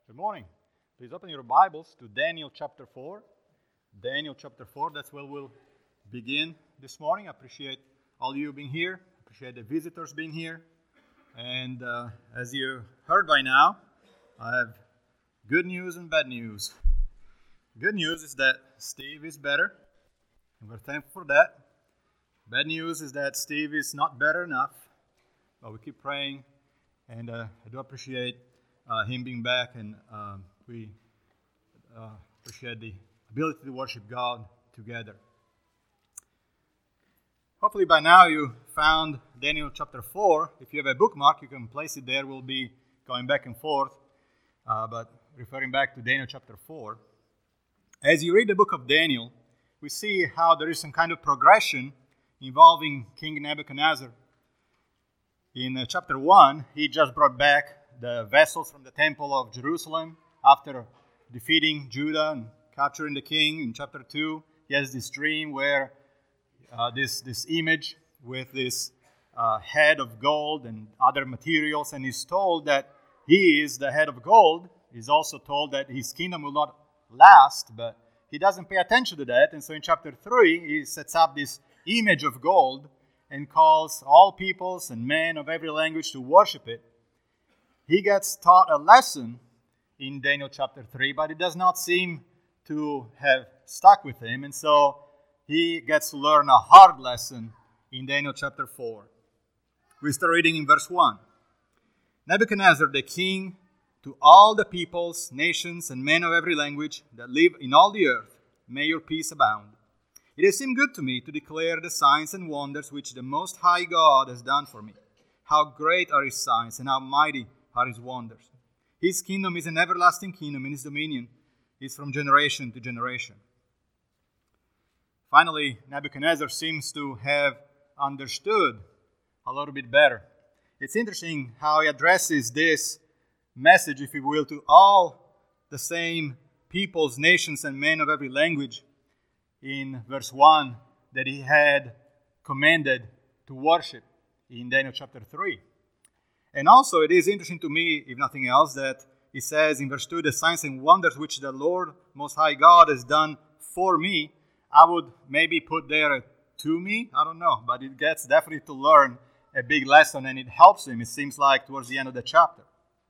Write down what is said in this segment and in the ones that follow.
Good morning. Please open your Bibles to Daniel chapter 4. Daniel chapter 4, that's where we'll begin this morning. I appreciate all you being here. Appreciate the visitors being here. And as you heard by now, I have good news and bad news. Good news is that Steve is better, and we're thankful for that. Bad news is that Steve is not better enough, but we keep praying, and I do appreciate him being back, and we appreciate the ability to worship God together. Hopefully by now you found Daniel chapter 4. If you have a bookmark, you can place it there. We'll be going back and forth, but referring back to Daniel chapter 4. As you read the book of Daniel, we see how there is some kind of progression involving King Nebuchadnezzar. In chapter 1, he just brought back the vessels from the temple of Jerusalem after defeating Judah and capturing the king. In chapter 2, he has this dream where this image with this head of gold and other materials, and he's told that he is the head of gold. He's also told that his kingdom will not last, but he doesn't pay attention to that. And so in chapter 3, he sets up this image of gold and calls all peoples and men of every language to worship it. He gets taught a lesson in Daniel chapter 3, but it does not seem to have stuck with him. And so he gets to learn a hard lesson in Daniel chapter 4. We start reading in verse 1. Nebuchadnezzar, the king, to all the peoples, nations, and men of every language that live in all the earth, may your peace abound. It has seemed good to me to declare the signs and wonders which the Most High God has done for me. How great are his signs, and how mighty are his wonders. His kingdom is an everlasting kingdom, and his dominion is from generation to generation. Finally, Nebuchadnezzar seems to have understood a little bit better. It's interesting how he addresses this message, if you will, to all the same peoples, nations, and men of every language in verse 1 that he had commanded to worship in Daniel chapter 3. And also, it is interesting to me, if nothing else, that it says in verse 2, the signs and wonders which the Lord Most High God has done for me. I would maybe put there a to me, I don't know, but it gets definitely to learn a big lesson, and it helps him, it seems like, towards the end of the chapter.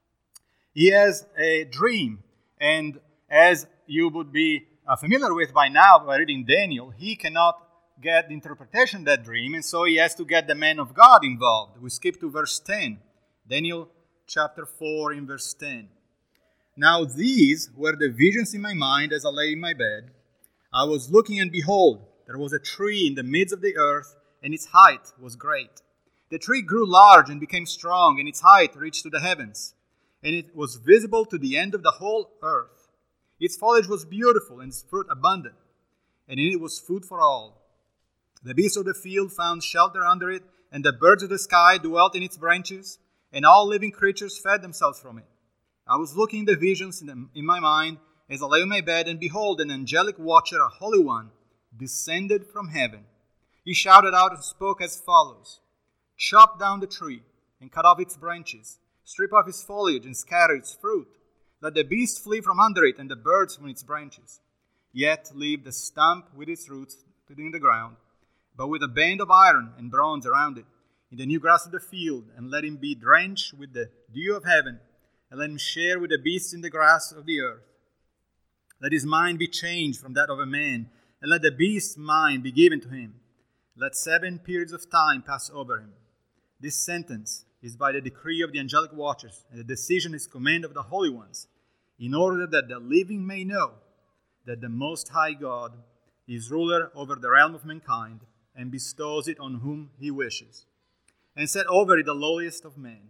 He has a dream, and as you would be familiar with by now by reading Daniel, he cannot get the interpretation of that dream, and so he has to get the man of God involved. We skip to verse 10. Daniel chapter 4 in verse 10. Now these were the visions in my mind as I lay in my bed. I was looking, and behold, there was a tree in the midst of the earth, and its height was great. The tree grew large and became strong, and its height reached to the heavens, and it was visible to the end of the whole earth. Its foliage was beautiful, and its fruit abundant, and in it was food for all. The beasts of the field found shelter under it, and the birds of the sky dwelt in its branches, and all living creatures fed themselves from it. I was looking at the visions in my mind as I lay on my bed, and behold, an angelic watcher, a holy one, descended from heaven. He shouted out and spoke as follows: Chop down the tree, and cut off its branches. Strip off its foliage, and scatter its fruit. Let the beast flee from under it, and the birds from its branches. Yet leave the stump with its roots in the ground, but with a band of iron and bronze around it, in the new grass of the field, and let him be drenched with the dew of heaven, and let him share with the beasts in the grass of the earth. Let his mind be changed from that of a man, and let the beast's mind be given to him. Let 7 periods of time pass over him. This sentence is by the decree of the angelic watchers, and the decision is command of the holy ones, in order that the living may know that the Most High God is ruler over the realm of mankind, and bestows it on whom he wishes, and set over it the lowliest of men.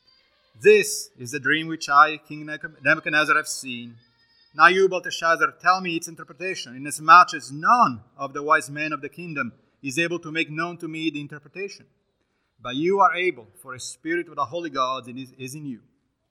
This is the dream which I, King Nebuchadnezzar, have seen. Now you, Belteshazzar, tell me its interpretation, inasmuch as none of the wise men of the kingdom is able to make known to me the interpretation. But you are able, for a spirit of the holy gods is in you.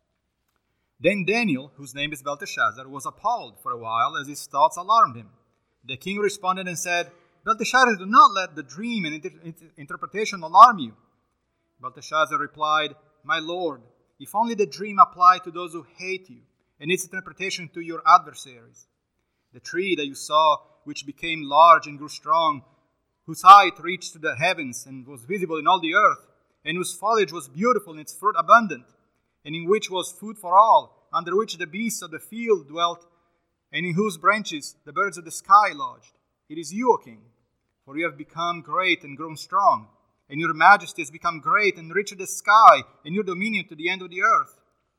Then Daniel, whose name is Belteshazzar, was appalled for a while as his thoughts alarmed him. The king responded and said, Belteshazzar, do not let the dream and interpretation alarm you. Belteshazzar replied, My lord, if only the dream applied to those who hate you, and its interpretation to your adversaries. The tree that you saw, which became large and grew strong, whose height reached to the heavens and was visible in all the earth, and whose foliage was beautiful and its fruit abundant, and in which was food for all, under which the beasts of the field dwelt, and in whose branches the birds of the sky lodged. It is you, O king, for you have become great and grown strong, and your majesty has become great and reached the sky, and your dominion to the end of the earth.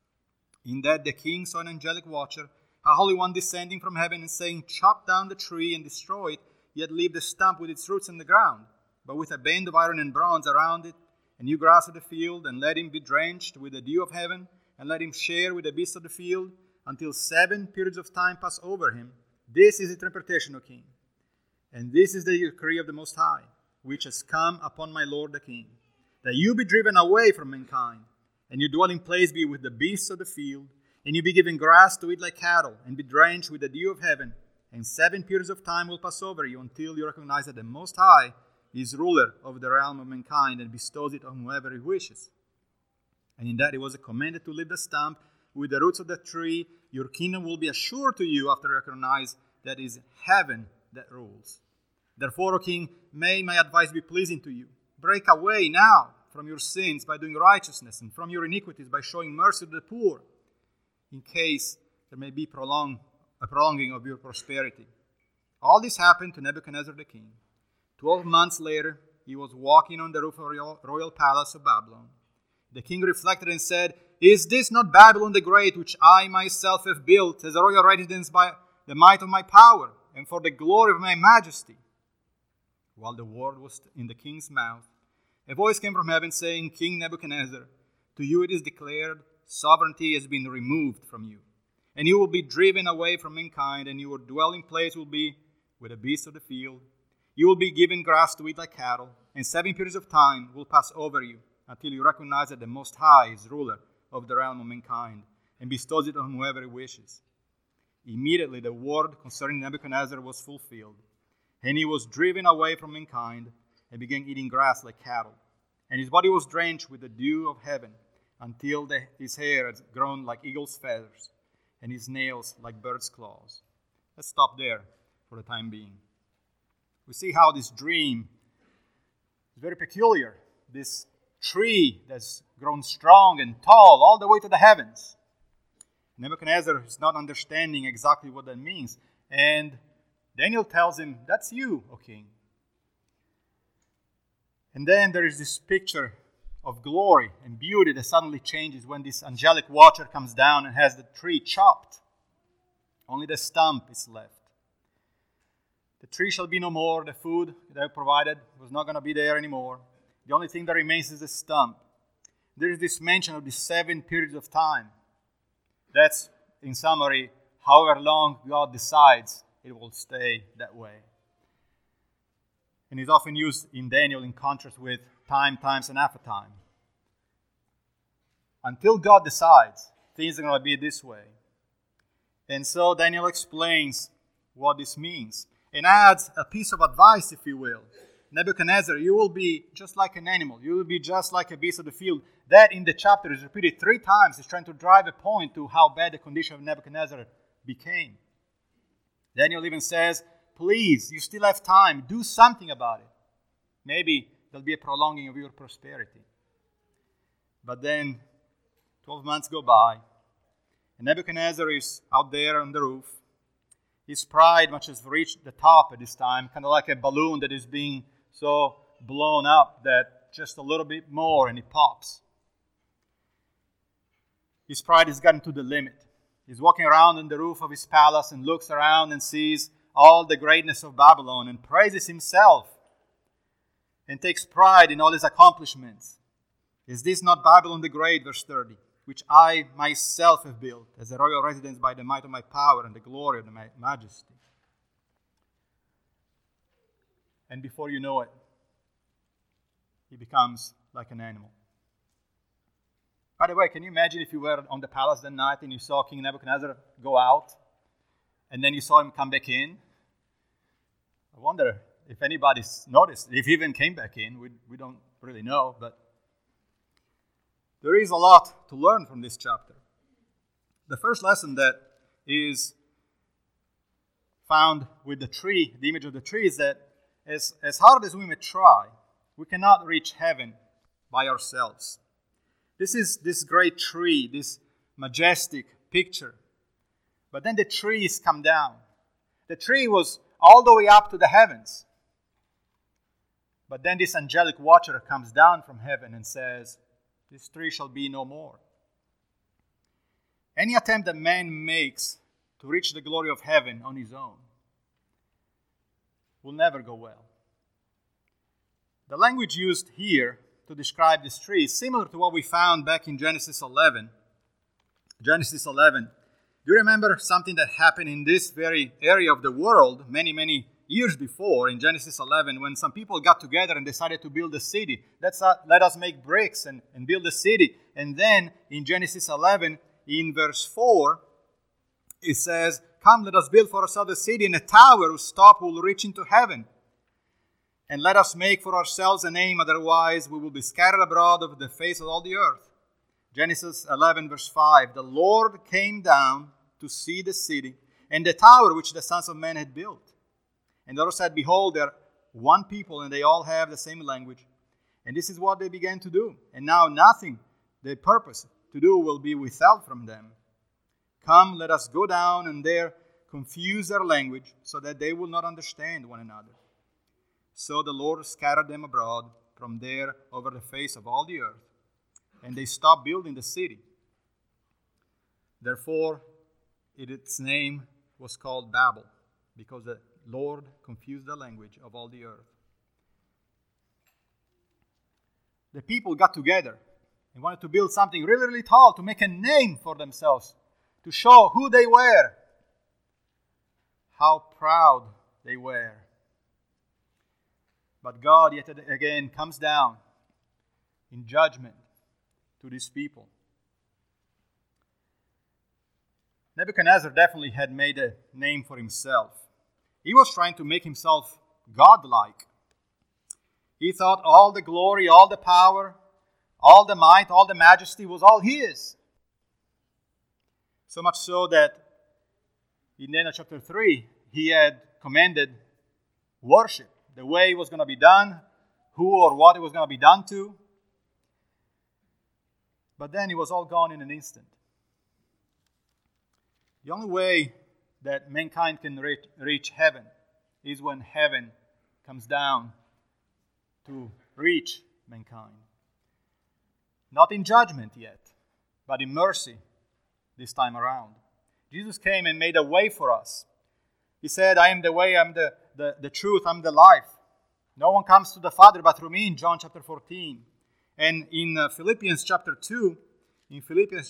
In that the king saw an angelic watcher, a holy one descending from heaven and saying, Chop down the tree and destroy it, yet leave the stump with its roots in the ground, but with a band of iron and bronze around it, and you grass of the field, and let him be drenched with the dew of heaven, and let him share with the beasts of the field, until 7 periods of time pass over him. This is interpretation, O king. And this is the decree of the Most High, which has come upon my lord the king, that you be driven away from mankind, and your dwelling place be with the beasts of the field, and you be given grass to eat like cattle, and be drenched with the dew of heaven, and 7 periods of time will pass over you until you recognize that the Most High is ruler over the realm of mankind and bestows it on whoever he wishes. And in that it was commanded to leave the stump with the roots of the tree. Your kingdom will be assured to you after you recognize that it is heaven that rules. Therefore, O king, may my advice be pleasing to you. Break away now from your sins by doing righteousness, and from your iniquities by showing mercy to the poor, in case there may be a prolonging of your prosperity. All this happened to Nebuchadnezzar the king. 12 months later, he was walking on the roof of the royal palace of Babylon. The king reflected and said, Is this not Babylon the Great, which I myself have built as a royal residence by the might of my power, and for the glory of my majesty? While the word was in the king's mouth, a voice came from heaven saying, King Nebuchadnezzar, to you it is declared, sovereignty has been removed from you, and you will be driven away from mankind, and your dwelling place will be with the beasts of the field. You will be given grass to eat like cattle, and 7 periods of time will pass over you, until you recognize that the Most High is ruler of the realm of mankind, and bestows it on whoever he wishes. Immediately the word concerning Nebuchadnezzar was fulfilled, and he was driven away from mankind, and began eating grass like cattle. And his body was drenched with the dew of heaven, until his hair had grown like eagle's feathers, and his nails like bird's claws. Let's stop there for the time being. We see how this dream is very peculiar. This tree that's grown strong and tall all the way to the heavens. Nebuchadnezzar is not understanding exactly what that means. And Daniel tells him, That's you, O king. And then there is this picture of glory and beauty that suddenly changes when this angelic watcher comes down and has the tree chopped. Only the stump is left. The tree shall be no more. The food that I provided was not going to be there anymore. The only thing that remains is the stump. There is this mention of the 7 periods of time. That's, in summary, however long God decides it will stay that way. And it's often used in Daniel in contrast with time, times, and half a time. Until God decides, things are going to be this way. And so Daniel explains what this means and adds a piece of advice, if you will. Nebuchadnezzar, you will be just like an animal. You will be just like a beast of the field. That in the chapter is repeated 3 times. It's trying to drive a point to how bad the condition of Nebuchadnezzar became. Daniel even says, please, you still have time. Do something about it. Maybe there'll be a prolonging of your prosperity. But then 12 months go by, and Nebuchadnezzar is out there on the roof. His pride much has reached the top at this time, kind of like a balloon that is being so blown up that just a little bit more and it pops. His pride has gotten to the limit. He's walking around on the roof of his palace and looks around and sees all the greatness of Babylon and praises himself and takes pride in all his accomplishments. Is this not Babylon the Great, verse 30, which I myself have built as a royal residence by the might of my power and the glory of my majesty? And before you know it, he becomes like an animal. By the way, can you imagine if you were on the palace that night and you saw King Nebuchadnezzar go out and then you saw him come back in? I wonder if anybody's noticed, if he even came back in. We don't really know, but there is a lot to learn from this chapter. The first lesson that is found with the tree, the image of the tree, is that as hard as we may try, we cannot reach heaven by ourselves. This is this great tree, this majestic picture. But then the trees come down. The tree was all the way up to the heavens. But then this angelic watcher comes down from heaven and says, this tree shall be no more. Any attempt that man makes to reach the glory of heaven on his own will never go well. The language used here to describe this tree is similar to what we found back in Genesis 11. Genesis 11. Do you remember something that happened in this very area of the world many, many years before, in Genesis 11, when some people got together and decided to build a city? Let us make bricks and build a city. And then in Genesis 11, in verse 4, it says, come, let us build for ourselves a city and a tower whose top will reach into heaven. And let us make for ourselves a name, otherwise we will be scattered abroad over the face of all the earth. Genesis 11, verse 5, the Lord came down to see the city and the tower which the sons of men had built. And the Lord said, behold, they are one people, and they all have the same language. And this is what they began to do. And now nothing they purpose to do will be withheld from them. Come, let us go down and there confuse their language, so that they will not understand one another. So the Lord scattered them abroad from there over the face of all the earth, and they stopped building the city. Therefore, its name was called Babel, because the Lord confused the language of all the earth. The people got together and wanted to build something really, really tall, to make a name for themselves, to show who they were, how proud they were. But God yet again comes down in judgment to these people. Nebuchadnezzar definitely had made a name for himself. He was trying to make himself godlike. He thought all the glory, all the power, all the might, all the majesty was all his. So much so that in Daniel chapter 3, he had commanded worship, the way it was going to be done, who or what it was going to be done to. But then it was all gone in an instant. The only way that mankind can reach heaven is when heaven comes down to reach mankind. Not in judgment yet, but in mercy this time around. Jesus came and made a way for us. He said, I am the way, I'm the truth, I'm the life. No one comes to the Father but through me, in John chapter 14. And in Philippians chapter 2 in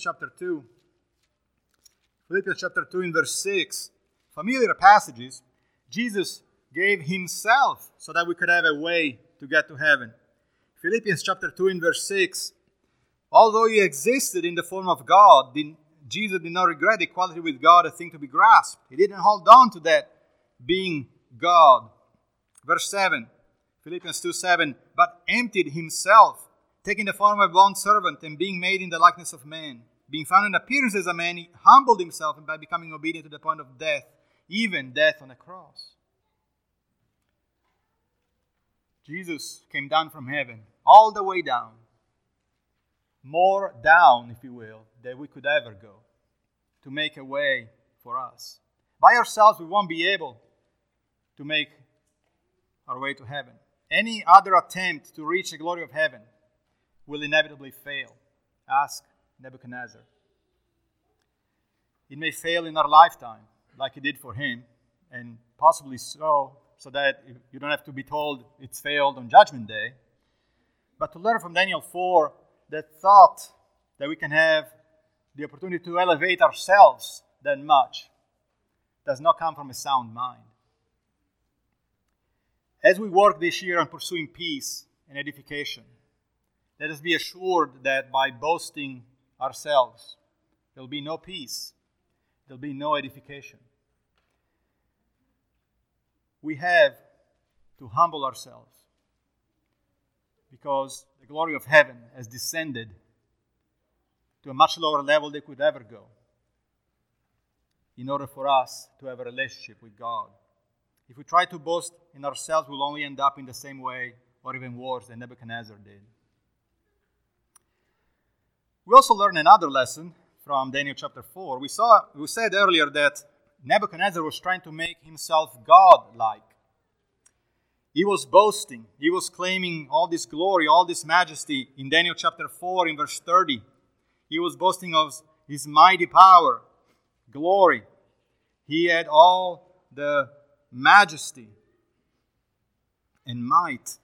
verse 6, familiar passages, Jesus gave himself so that we could have a way to get to heaven. Philippians chapter 2 in verse 6, although he existed in the form of God, Jesus did not regret equality with God a thing to be grasped. He didn't hold on to that being God. Verse 7, Philippians 2:7, but emptied himself, taking the form of a bondservant and being made in the likeness of man. Being found in appearance as a man, he humbled himself, and by becoming obedient to the point of death, even death on a cross. Jesus came down from heaven, all the way down, more down, if you will, than we could ever go, to make a way for us. By ourselves, we won't be able to make our way to heaven. Any other attempt to reach the glory of heaven will inevitably fail. Ask Nebuchadnezzar. It may fail in our lifetime, like it did for him, and possibly so that you don't have to be told it's failed on Judgment Day. But to learn from Daniel 4, that thought that we can have the opportunity to elevate ourselves that much does not come from a sound mind. As we work this year on pursuing peace and edification, let us be assured that by boasting ourselves, there will be no peace, there will be no edification. We have to humble ourselves because the glory of heaven has descended to a much lower level than could ever go. in order for us to have a relationship with God. If we try to boast in ourselves, we'll only end up in the same way, or even worse, than Nebuchadnezzar did. We also learn another lesson from Daniel chapter 4. We said earlier that Nebuchadnezzar was trying to make himself God-like. He was boasting. He was claiming all this glory, all this majesty. In Daniel chapter 4, in verse 30, he was boasting of his mighty power, glory. He had all the majesty and might.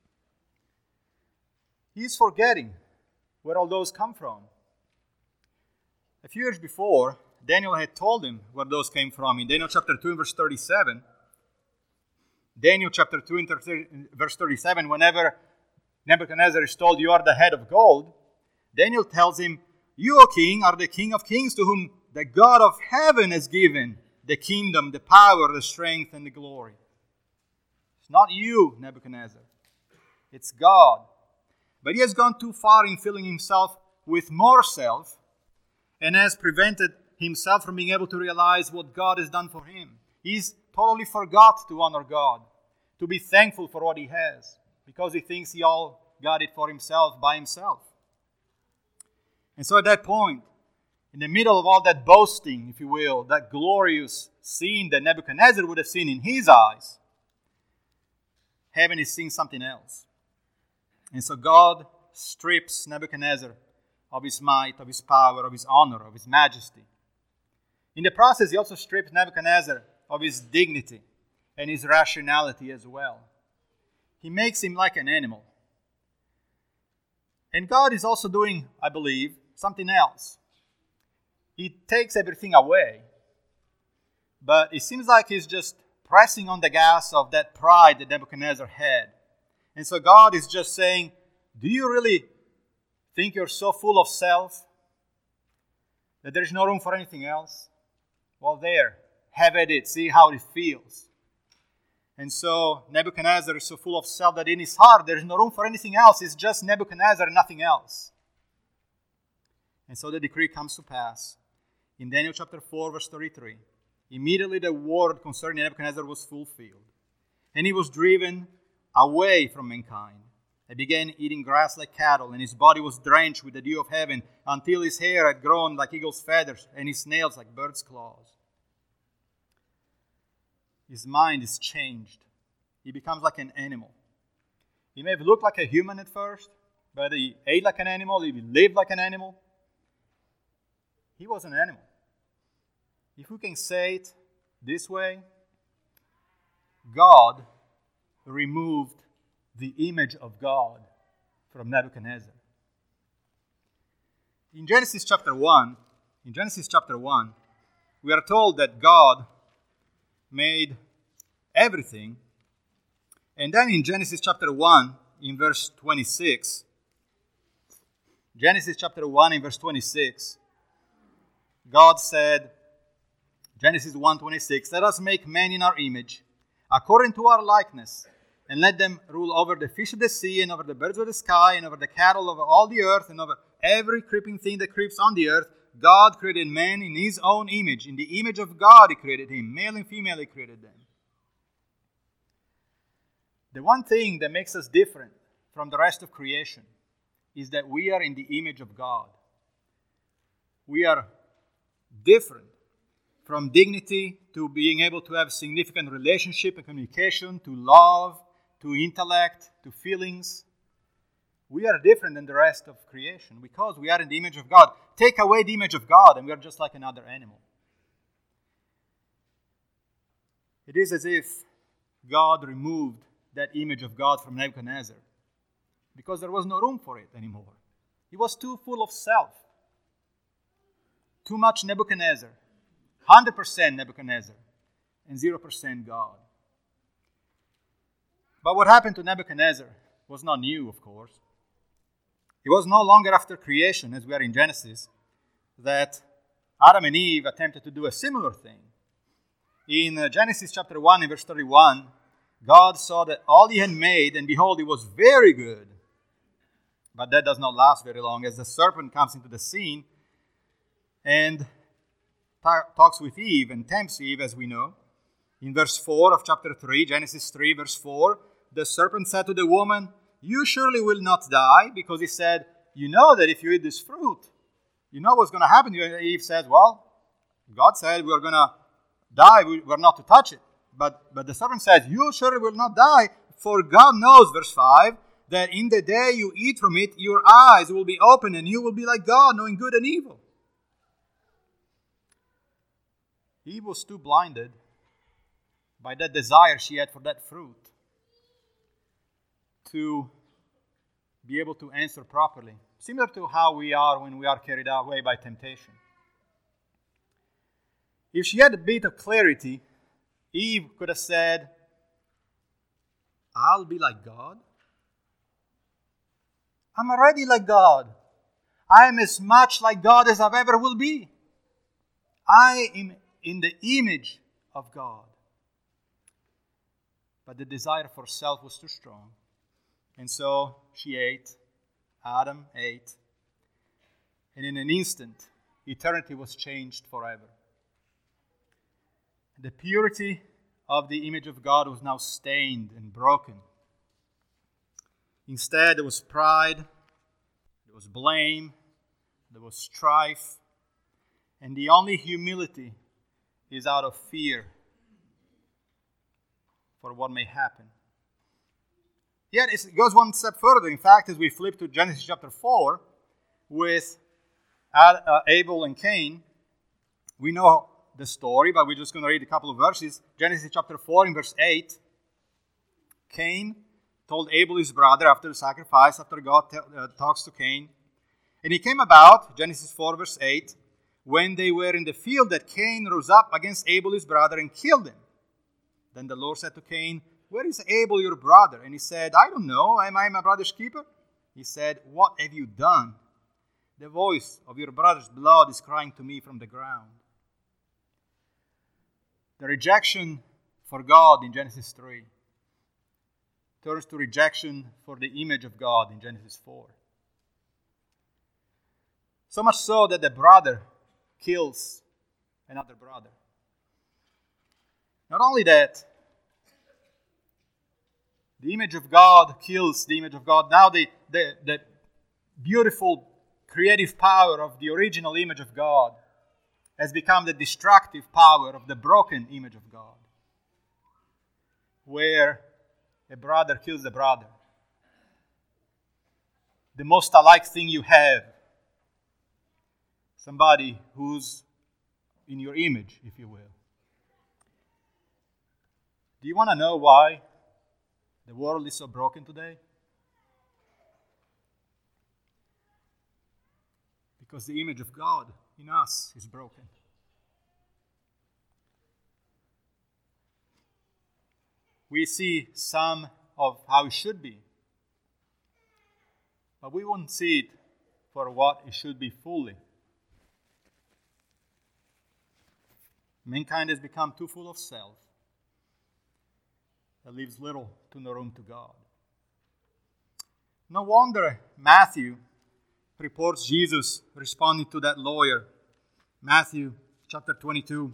He's forgetting where all those come from. A few years before, Daniel had told him where those came from. In Daniel chapter 2 verse 37, Daniel chapter 2 verse 37, whenever Nebuchadnezzar is told, "You are the head of gold," Daniel tells him, "You, O king, are the king of kings, to whom the God of heaven has given the kingdom, the power, the strength, and the glory." It's not you, Nebuchadnezzar. It's God. But he has gone too far in filling himself with more self and has prevented himself from being able to realize what God has done for him. He's totally forgot to honor God, to be thankful for what he has, because he thinks he all got it for himself, by himself. And so at that point, in the middle of all that boasting, if you will, that glorious scene that Nebuchadnezzar would have seen in his eyes, heaven is seeing something else. And so God strips Nebuchadnezzar of his might, of his power, of his honor, of his majesty. In the process, he also strips Nebuchadnezzar of his dignity and his rationality as well. He makes him like an animal. And God is also doing, I believe, something else. He takes everything away, but it seems like he's just pressing on the gas of that pride that Nebuchadnezzar had. And so God is just saying, do you really think you're so full of self that there's no room for anything else? Well, there, have at it, see how it feels. And so Nebuchadnezzar is so full of self that in his heart there's no room for anything else. It's just Nebuchadnezzar and nothing else. And so the decree comes to pass. In Daniel chapter 4, verse 33, immediately the word concerning Nebuchadnezzar was fulfilled, and he was driven away from mankind, and began eating grass like cattle, and his body was drenched with the dew of heaven, until his hair had grown like eagle's feathers, and his nails like bird's claws. His mind is changed. He becomes like an animal. He may have looked like a human at first, but he ate like an animal, he lived like an animal. He was an animal. If we can say it this way, God removed the image of God from Nebuchadnezzar. In Genesis chapter 1, we are told that God made everything. And then in Genesis chapter 1, in verse 26, God said, Genesis 1:26, "Let us make man in our image, according to our likeness, and let them rule over the fish of the sea, and over the birds of the sky, and over the cattle, over all the earth, and over every creeping thing that creeps on the earth." God created man in his own image. In the image of God he created him. Male and female he created them. The one thing that makes us different from the rest of creation is that we are in the image of God. We are different from dignity to being able to have significant relationship and communication, to love, to intellect, to feelings. We are different than the rest of creation because we are in the image of God. Take away the image of God and we are just like another animal. It is as if God removed that image of God from Nebuchadnezzar because there was no room for it anymore. He was too full of self. Too much Nebuchadnezzar. 100% Nebuchadnezzar and 0% God. But what happened to Nebuchadnezzar was not new, of course. It was no longer after creation, as we are in Genesis, that Adam and Eve attempted to do a similar thing. In Genesis chapter 1 and verse 31, God saw that all he had made, and behold, it was very good. But that does not last very long, as the serpent comes into the scene and talks with Eve and tempts Eve, as we know. In verse 4 of chapter 3, Genesis 3, verse 4, the serpent said to the woman, "You surely will not die," because he said, "You know that if you eat this fruit, you know what's going to happen." Eve says, "Well, God said we're going to die. We're not to touch it." But the serpent says, "You surely will not die, for God knows," verse 5, "that in the day you eat from it, your eyes will be open, and you will be like God, knowing good and evil." Eve was too blinded by that desire she had for that fruit to be able to answer properly, similar to how we are when we are carried away by temptation. If she had a bit of clarity, Eve could have said, "I'll be like God. I'm already like God. I am as much like God as I ever will be. I am in the image of God." But the desire for self was too strong. And so she ate. Adam ate. And in an instant, eternity was changed forever. The purity of the image of God was now stained and broken. Instead, there was pride, there was blame, there was strife, and the only humility is out of fear for what may happen. Yet it goes one step further. In fact, as we flip to Genesis chapter 4 with Abel and Cain, we know the story, but we're just going to read a couple of verses. Genesis chapter 4 in verse 8. Cain told Abel his brother after the sacrifice, after God talks to Cain. And it came about, Genesis 4 verse 8, when they were in the field that Cain rose up against Abel his brother and killed him. Then the Lord said to Cain, "Where is Abel your brother?" And he said, "I don't know. Am I my brother's keeper?" He said, "What have you done? The voice of your brother's blood is crying to me from the ground." The rejection for God in Genesis 3 turns to rejection for the image of God in Genesis 4. So much so that the brother kills another brother. Not only that, the image of God kills the image of God. Now the beautiful creative power of the original image of God has become the destructive power of the broken image of God, where a brother kills a brother. The most alike thing you have, somebody who's in your image, if you will. Do you want to know why the world is so broken today? Because the image of God in us is broken. We see some of how it should be, but we won't see it for what it should be fully. Mankind has become too full of self that leaves little to no room to God. No wonder Matthew reports Jesus responding to that lawyer. Matthew chapter 22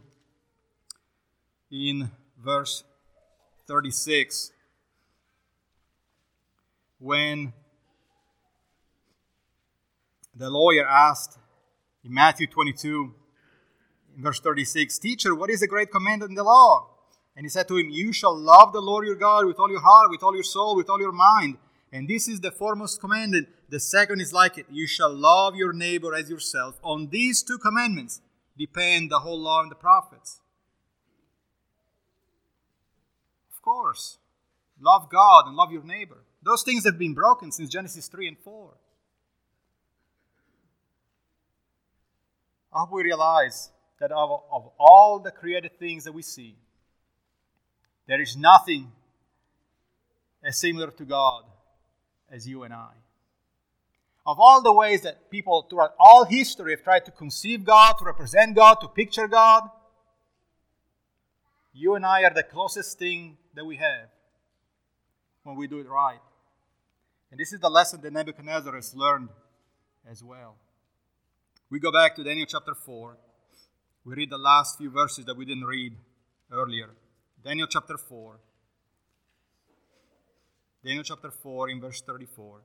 in verse 36. When the lawyer asked in Matthew 22 in verse 36, "Teacher, what is the great commandment in the law?" And he said to him, "You shall love the Lord your God with all your heart, with all your soul, with all your mind. And this is the foremost commandment. The second is like it. You shall love your neighbor as yourself. On these two commandments depend the whole law and the prophets." Of course, love God and love your neighbor. Those things have been broken since Genesis 3 and 4. I hope we realize that of all the created things that we see, there is nothing as similar to God as you and I. Of all the ways that people throughout all history have tried to conceive God, to represent God, to picture God, you and I are the closest thing that we have when we do it right. And this is the lesson that Nebuchadnezzar has learned as well. We go back to Daniel chapter 4. We read the last few verses that we didn't read earlier. Daniel chapter 4. Daniel chapter 4 in verse 34.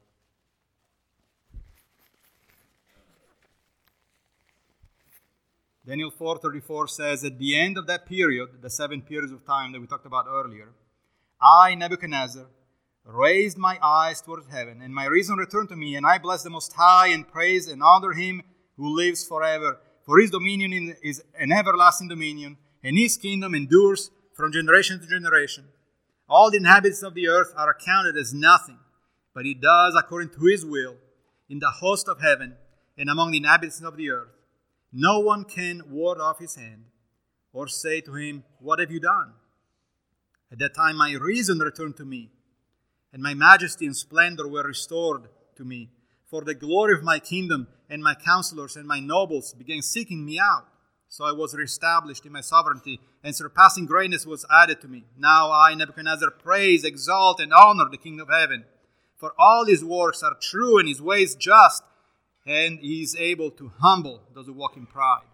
Daniel 4:34 says, at the end of that period, the 7 periods of time that we talked about earlier, I, Nebuchadnezzar, raised my eyes towards heaven, and my reason returned to me, and I blessed the Most High, and praised and honor him who lives forever. For his dominion is an everlasting dominion, and his kingdom endures from generation to generation. All the inhabitants of the earth are accounted as nothing, but he does according to his will in the host of heaven and among the inhabitants of the earth. No one can ward off his hand or say to him, what have you done? At that time my reason returned to me, and my majesty and splendor were restored to me. For the glory of my kingdom and my counselors and my nobles began seeking me out. So I was reestablished in my sovereignty, and surpassing greatness was added to me. Now I, Nebuchadnezzar, praise, exalt, and honor the King of heaven. For all his works are true and his ways just, and he is able to humble those who walk in pride.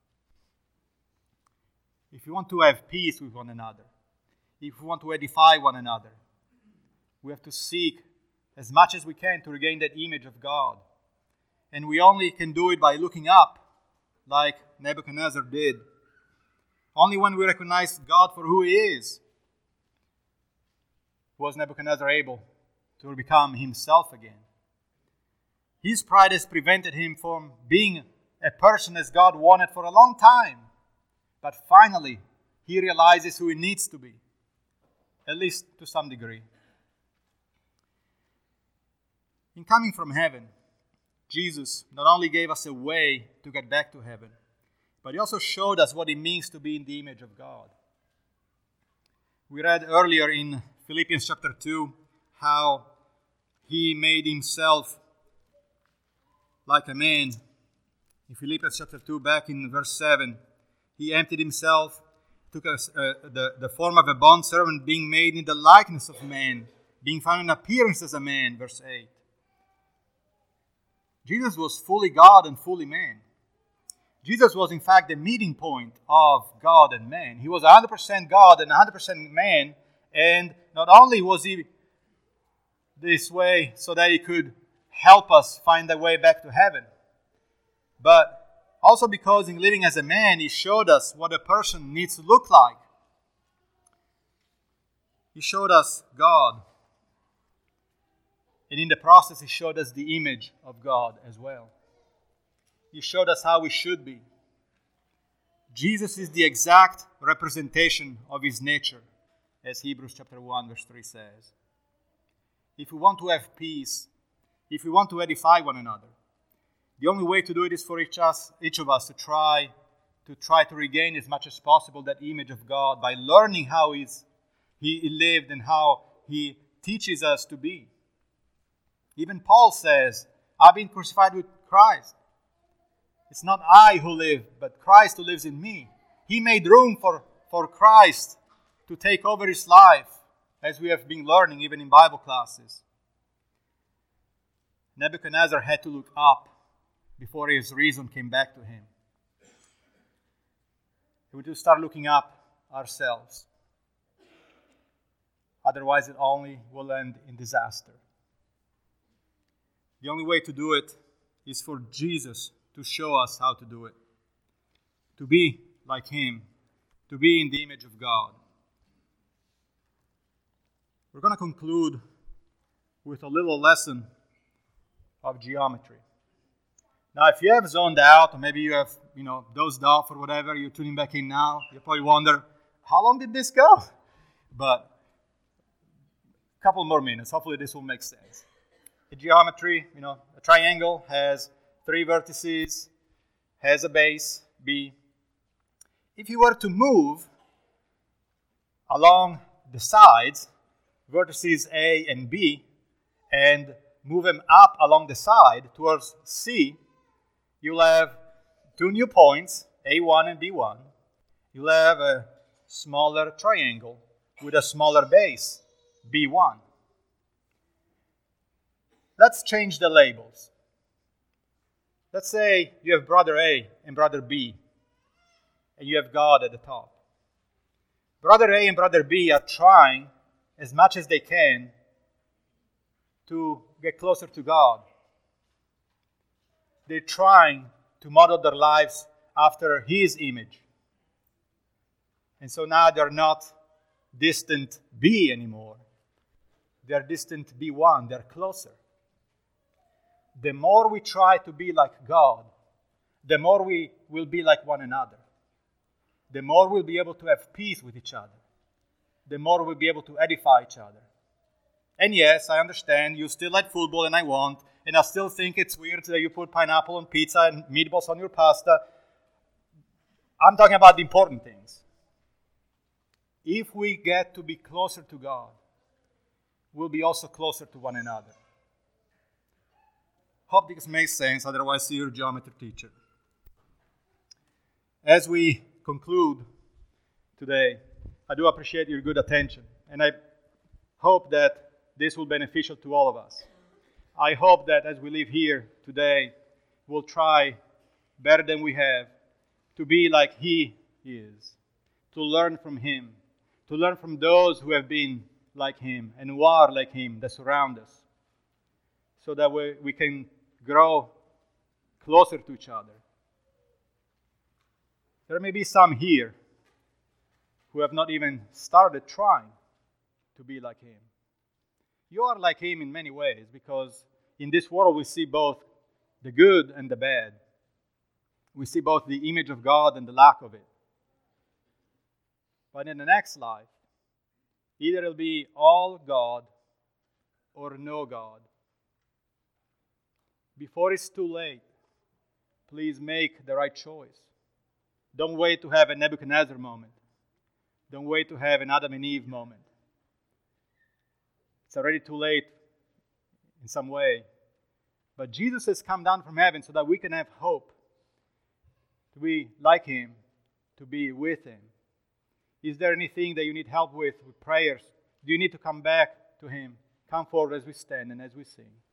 If you want to have peace with one another, if we want to edify one another, we have to seek as much as we can to regain that image of God. And we only can do it by looking up, like Nebuchadnezzar did. Only when we recognize God for who he is was Nebuchadnezzar able to become himself again. His pride has prevented him from being a person as God wanted for a long time. But finally, he realizes who he needs to be, at least to some degree. In coming from heaven, Jesus not only gave us a way to get back to heaven, but he also showed us what it means to be in the image of God. We read earlier in Philippians chapter 2 how he made himself like a man. In Philippians chapter 2, back in verse 7, he emptied himself, took the form of a bondservant, being made in the likeness of man, being found in appearance as a man, verse 8. Jesus was fully God and fully man. Jesus was, in fact, the meeting point of God and man. He was 100% God and 100% man, and not only was he this way so that he could help us find the way back to heaven, but also because in living as a man, he showed us what a person needs to look like. He showed us God. And in the process, he showed us the image of God as well. He showed us how we should be. Jesus is the exact representation of his nature, as Hebrews chapter 1 verse 3 says. If we want to have peace, if we want to edify one another, the only way to do it is for each of us to try to regain as much as possible that image of God by learning how he lived and how he teaches us to be. Even Paul says, I've been crucified with Christ. It's not I who live, but Christ who lives in me. He made room for Christ to take over his life, as we have been learning even in Bible classes. Nebuchadnezzar had to look up before his reason came back to him. We need to start looking up ourselves. Otherwise, it only will end in disaster. The only way to do it is for Jesus to show us how to do it. To be like him. To be in the image of God. We're going to conclude with a little lesson of geometry. Now, if you have zoned out, or maybe you have, dozed off or whatever, you're tuning back in now, you probably wonder, how long did this go? But a couple more minutes. Hopefully this will make sense. The geometry, a triangle has 3 vertices, has a base, B. If you were to move along the sides, vertices A and B, and move them up along the side towards C, you'll have 2 new points, A1 and B1. You'll have a smaller triangle with a smaller base, B1. Let's change the labels. Let's say you have brother A and brother B. and you have God at the top. Brother A and Brother B are trying as much as they can to get closer to God. They're trying to model their lives after His image. And so now they're not distant B anymore. They're distant B1. They're closer. The more we try to be like God, the more we will be like one another. The more we'll be able to have peace with each other. The more we'll be able to edify each other. And yes, I understand you still like football and I won't, and I still think it's weird that you put pineapple on pizza and meatballs on your pasta. I'm talking about the important things. If we get to be closer to God, we'll be also closer to one another. Hope this makes sense, otherwise see your geometry teacher. As we conclude today, I do appreciate your good attention, and I hope that this will be beneficial to all of us. I hope that as we leave here today, we'll try better than we have to be like He is, to learn from Him, to learn from those who have been like Him and who are like Him that surround us, so that we can grow closer to each other. There may be some here who have not even started trying to be like Him. You are like Him in many ways, because in this world we see both the good and the bad. We see both the image of God and the lack of it. But in the next life, either it'll be all God or no God. Before it's too late, please make the right choice. Don't wait to have a Nebuchadnezzar moment. Don't wait to have an Adam and Eve moment. It's already too late in some way. But Jesus has come down from heaven so that we can have hope to be like Him, to be with Him. Is there anything that you need help with prayers? Do you need to come back to Him? Come forward as we stand and as we sing.